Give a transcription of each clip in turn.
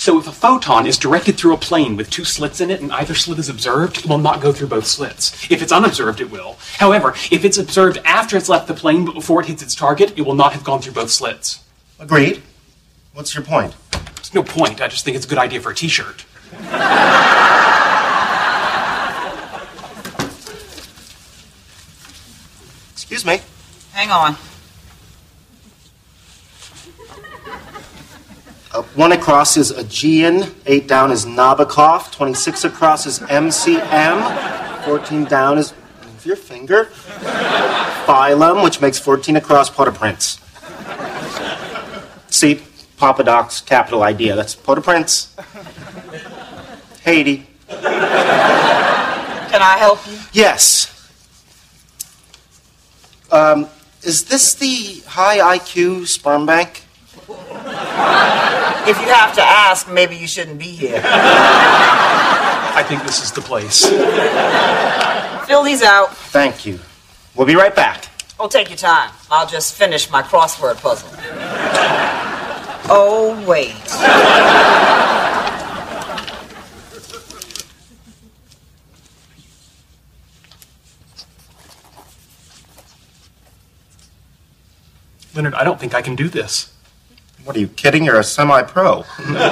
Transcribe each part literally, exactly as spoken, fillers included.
So if a photon is directed through a plane with two slits in it and either slit is observed, it will not go through both slits. If it's unobserved, it will. However, if it's observed after it's left the plane but before it hits its target, it will not have gone through both slits. Agreed. What's your point? There's no point. I just think it's a good idea for a t-shirt. Excuse me. Hang on. Uh, one across is Aegean, eight down is Nabokov, twenty-six across is M C M, fourteen down is, move your finger, Phylum, which makes fourteen across Port-au-Prince. See, Papa Doc's capital idea, that's Port-au-Prince. Haiti. Can I help you? Yes. Um, is this the high I Q sperm bank? If you have to ask, maybe you shouldn't be here. I think this is the place. Fill these out. Thank you. We'll be right back. Oh, take your time. I'll just finish my crossword puzzle. Oh, wait. Leonard, I don't think I can do this. What are you kidding? You're a semi-pro.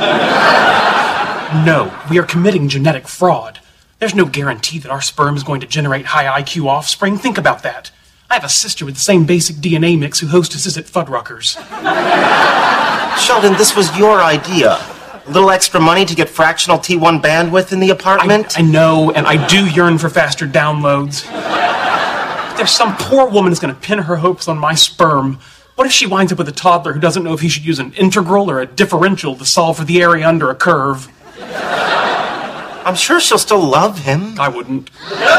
No, we are committing genetic fraud. There's no guarantee that our sperm is going to generate high I Q offspring. Think about that. I have a sister with the same basic D N A mix who hostesses at Fuddruckers. Sheldon, this was your idea. A little extra money to get fractional T one bandwidth in the apartment? I, I know, and I do yearn for faster downloads. But there's some poor woman who's going to pin her hopes on my sperm. What if she winds up with a toddler who doesn't know if he should use an integral or a differential to solve for the area under a curve? I'm sure she'll still love him. I wouldn't.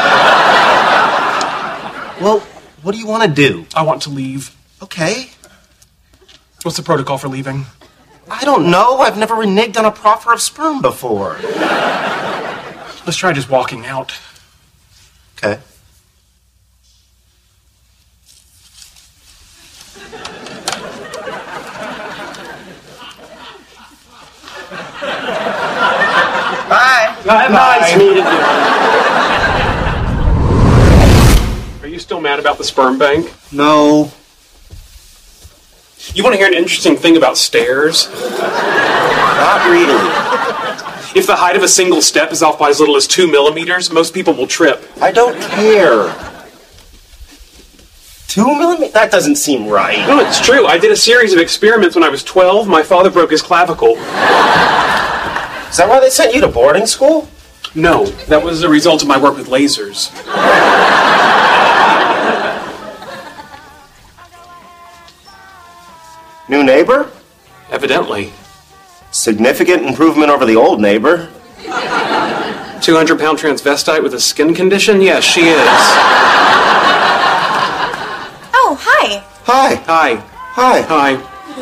Well, what do you want to do? I want to leave. Okay. What's the protocol for leaving? I don't know. I've never reneged on a proffer of sperm before. Let's try just walking out. Okay. Bye. Bye. Nice meeting you. Are you still mad about the sperm bank? No. You want to hear an interesting thing about stairs? Not really. If the height of a single step is off by as little as two millimeters, most people will trip. I don't care. Two millimeters? That doesn't seem right. No, it's true. I did a series of experiments when I was twelve. My father broke his clavicle. Is that why they sent you to boarding school? No, that was a result of my work with lasers. New neighbor? Evidently. Significant improvement over the old neighbor. two hundred pound transvestite with a skin condition? Yes, she is. Oh, hi. Hi. Hi. Hi. Hi.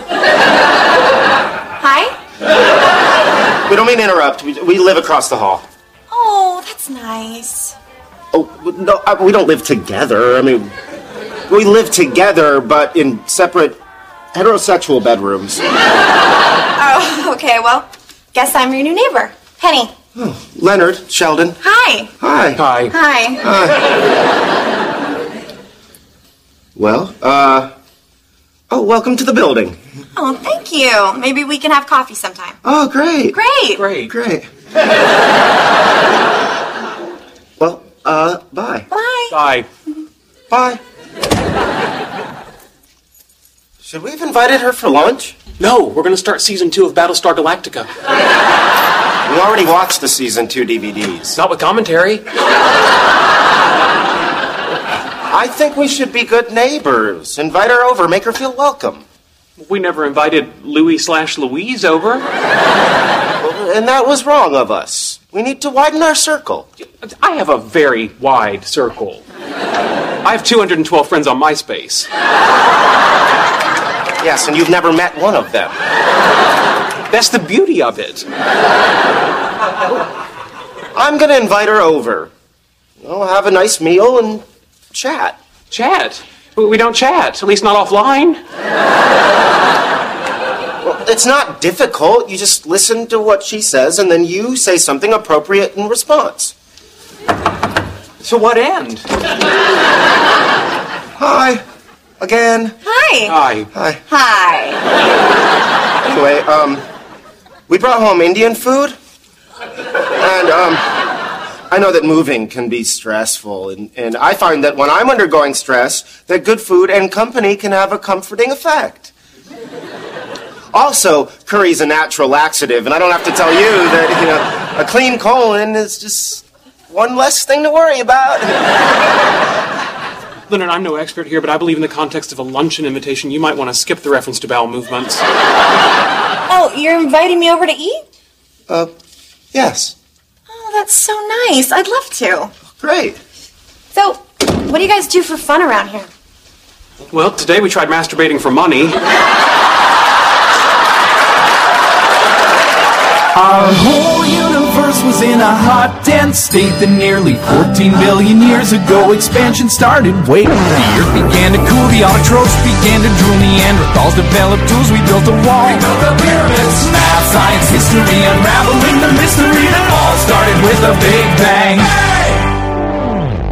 Hi? We don't mean to interrupt. We, we live across the hall. Oh, that's nice. Oh, no, uh, we don't live together. I mean, we live together, but in separate heterosexual bedrooms. Oh, okay, well, guess I'm your new neighbor. Penny. Oh, Leonard, Sheldon. Hi. Hi. Hi. Hi. Hi. Well, uh... Oh, welcome to the building. Oh, thank you. Maybe we can have coffee sometime. Oh, great. Great. Great. Great. Well, uh, bye. Bye. Bye. Bye. Should we have invited her for lunch? No, we're going to start season two of Battlestar Galactica. We already watched the season two D V Ds. Not with commentary. I think we should be good neighbors. Invite her over, make her feel welcome. We never invited Louis slash Louise over. And that was wrong of us. We need to widen our circle. I have a very wide circle. I have two hundred twelve friends on MySpace. Yes, and you've never met one of them. That's the beauty of it. I'm going to invite her over. We'll have a nice meal and chat. Chat? We don't chat, at least not offline. Well, it's not difficult. You just listen to what she says, and then you say something appropriate in response. To what end? Hi. Again. Hi. Hi. Hi. Hi. Anyway, um, we brought home Indian food. And, um, I know that moving can be stressful, and, and I find that when I'm undergoing stress, that good food and company can have a comforting effect. Also, curry's a natural laxative, and I don't have to tell you that, you know, a clean colon is just one less thing to worry about. Leonard, I'm no expert here, but I believe in the context of a luncheon invitation, you might want to skip the reference to bowel movements. Oh, you're inviting me over to eat? Uh, yes. Oh, that's so nice. I'd love to. Great. So, what do you guys do for fun around here? Well, today we tried masturbating for money. Our whole universe was in a hot, dense state that nearly fourteen billion years ago expansion started. Wait, the earth began to cool, the autotrophs began to drool, Neanderthals developed tools, we built a wall. We built the pyramids. Math, science, history, unraveling the mystery that all started with a big bang. Hey!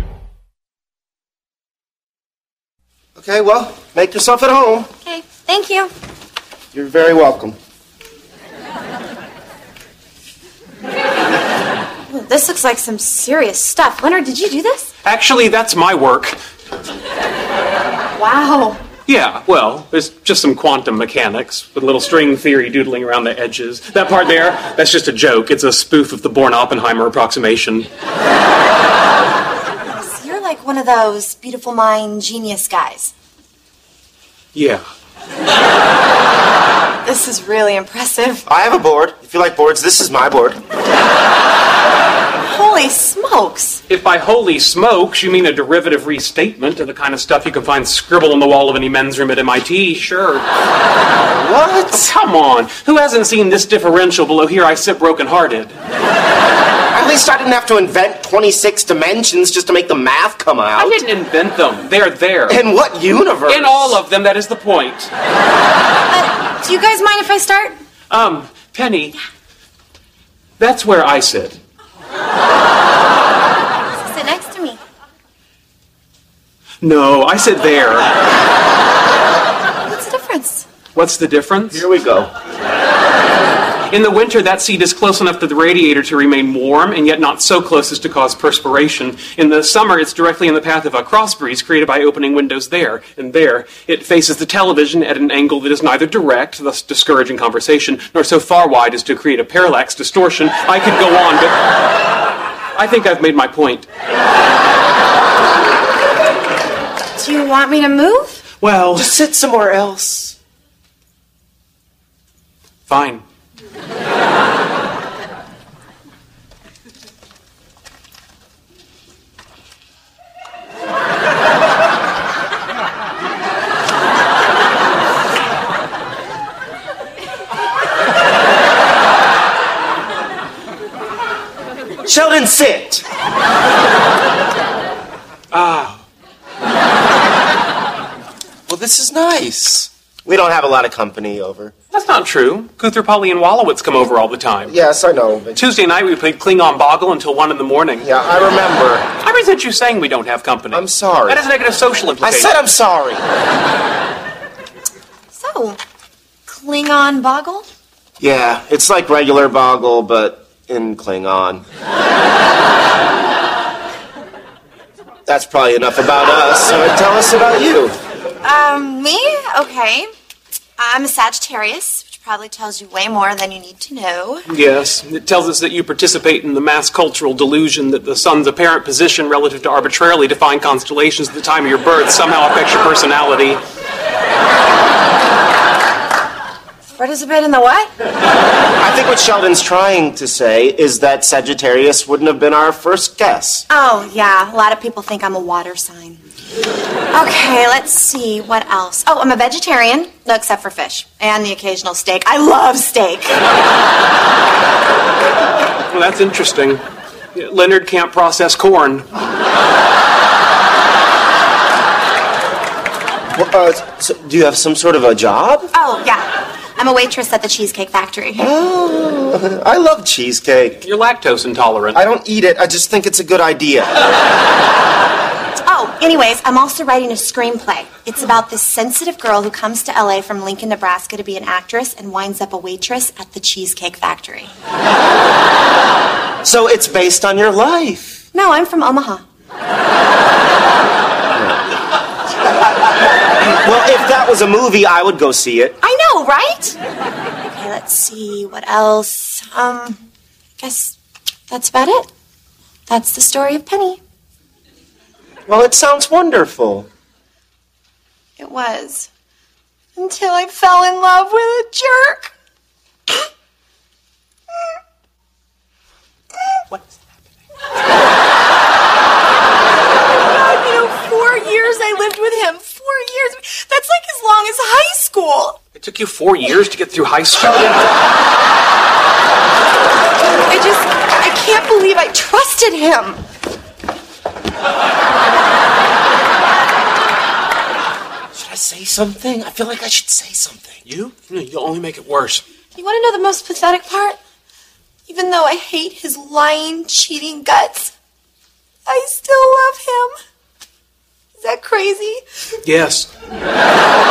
Okay, well, make yourself at home. Okay, thank you. You're very welcome. Ooh, this looks like some serious stuff. Leonard, did you do this? Actually, that's my work. Wow. Yeah, well, there's just some quantum mechanics with a little string theory doodling around the edges. That part there, that's just a joke. It's a spoof of the Born-Oppenheimer approximation. So you're like one of those beautiful mind genius guys. Yeah. This is really impressive. I have a board. If you like boards, this is my board. Holy smokes. If by holy smokes you mean a derivative restatement of the kind of stuff you can find scribbled on the wall of any men's room at M I T, sure. What? Oh, come on. Who hasn't seen this differential below here I sit broken-hearted? At least I didn't have to invent twenty-six dimensions just to make the math come out. I didn't invent them. They're there. In what universe? In all of them, that is the point. Uh, do you guys mind if I start? Um, Penny, that's where I sit. Sit next to me. No, I sit there. What's the difference? What's the difference? Here we go. In the winter, that seat is close enough to the radiator to remain warm, and yet not so close as to cause perspiration. In the summer, it's directly in the path of a cross breeze created by opening windows there and there. It faces the television at an angle that is neither direct, thus discouraging conversation, nor so far wide as to create a parallax distortion. I could go on, but I think I've made my point. Do you want me to move? Well, Just sit somewhere else. fine. Sheldon, sit. Ah. Well, this is nice. We don't have a lot of company over. That's not true. Guthrie, Polly, and Wallowitz come over all the time. Yes, I know, but... Tuesday night, we played Klingon Boggle until one in the morning. Yeah, I remember. I resent you saying we don't have company. I'm sorry. That has negative social I implications. said I'm sorry. So, Klingon Boggle? Yeah, it's like regular Boggle, but in Klingon. That's probably enough about us, so tell us about you. Um, me? Okay. I'm a Sagittarius, which probably tells you way more than you need to know. Yes, it tells us that you participate in the mass cultural delusion that the sun's apparent position relative to arbitrarily defined constellations at the time of your birth somehow affects your personality. Participate in the what? I think what Sheldon's trying to say is that Sagittarius wouldn't have been our first guess. Oh, yeah. A lot of people think I'm a water sign. Okay, let's see. What else? Oh, I'm a vegetarian. No, except for fish. And the occasional steak. I love steak. Well, that's interesting. Leonard can't process corn. Well, uh, so do you have some sort of a job? Oh, yeah. I'm a waitress at the Cheesecake Factory. Oh, I love cheesecake. You're lactose intolerant. I don't eat it. I just think it's a good idea. Oh, anyways, I'm also writing a screenplay. It's about this sensitive girl who comes to L A from Lincoln, Nebraska to be an actress and winds up a waitress at the Cheesecake Factory. So it's based on your life. No, I'm from Omaha. Well, if that was a movie, I would go see it. I know, right? Okay, let's see. What else? Um, guess that's about it. That's the story of Penny. Well, it sounds wonderful. It was. Until I fell in love with a jerk. What's God, you know, four years I lived with him. Four years. That's like as long as high school. It took you four years to get through high school? I just, I can't believe I trusted him. Should I say something? I feel like I should say something. You? No, you'll only make it worse. You want to know the most pathetic part? Even though I hate his lying, cheating guts, I still love him. Is that crazy? Yes.